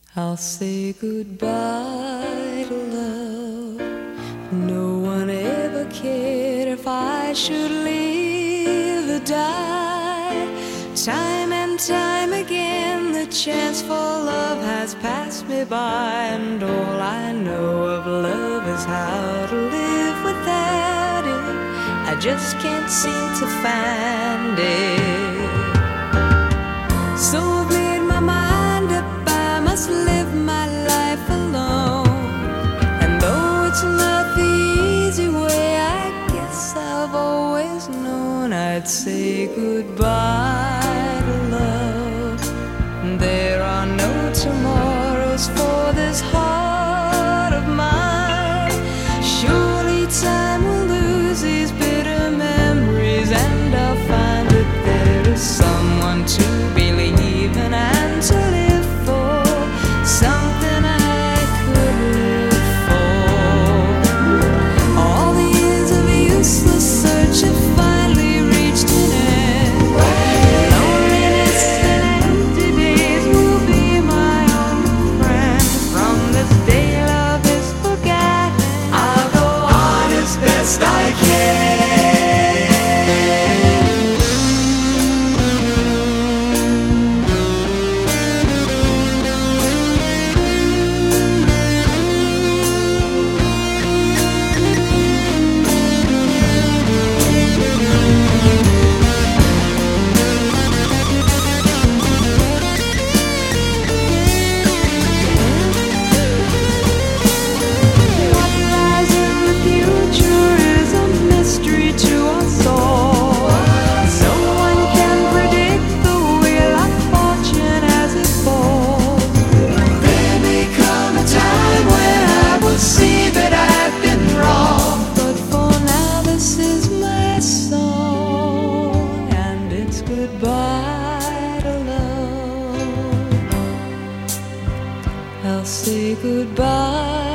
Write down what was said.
I'll say goodbye to love. No one ever cared if I should live or die. Time and time again the chance for love has passed me by, and all I know of love is how to live without it. I just can't seem to find it. So I've made my mind up, I must live my life alone. And though it's not the easy way, I guess I've always known I'd say goodbye to love. There are no tomorrows for this heart of mine. Surely time will lose these bitter memories, and I'll find that there is someone to believe in and to live for, something I could live for. All the years of useless search have finally reached an end. Loneliness and empty days will be my only friend. From this day love is forgotten, I'll go on as best I can. Goodbye to love. I'll say goodbye